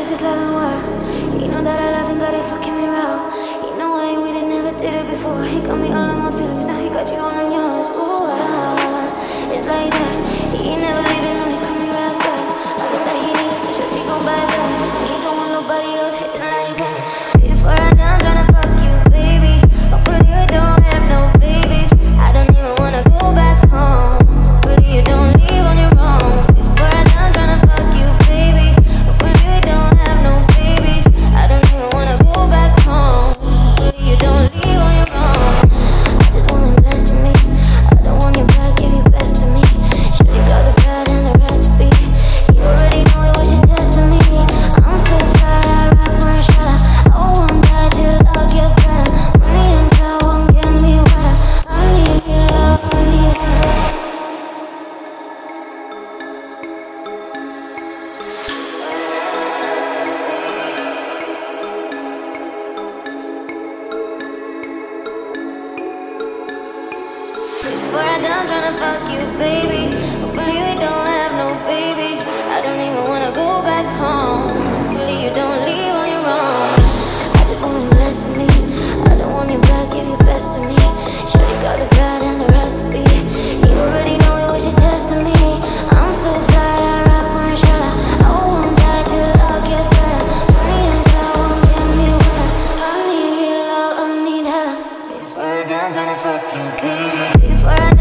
this loving wild. You know that I love and got it fucking me raw. You know I ain't with it, never did it before. He got me all on my feelings, now he got you on yours. Ooh, it's like that. He ain't never leaving, no, he call me right back. I know that he needs it, should he gon' buy that. He don't want nobody else hitting like that. Before I die, I'm tryna fuck you, baby. Hopefully you don't have no babies. I don't even wanna go back home. Hopefully you don't leave on your own. Before I die, I'm tryna fuck you, baby. Hopefully you don't have no babies. I don't even wanna go back home. Hopefully you don't leave on your own. I just want him blessing me. I don't want your back, give your best to me. Shawty got the bread and the recipe. You already know it was your destiny. I'm so fly, I rock Marshalla. I won't die till I get better. Money and God won't get me wetter. I need your love, I need her. Before I die, I'm tryna fuck you, baby. Hopefully we don't have no babies. I don't even wanna go back home. Hopefully you don't leave on your own. I just want him blessing me. I don't want your back, give your best to me. Shawty got the bread and the recipe. You already know it was your destiny. I'm so fly, I rock Marshalla. I won't die till I get better. Money and God won't get me wetter. I need real love, I need her. Before I die, I'm tryna fuck you, baby. Before I die,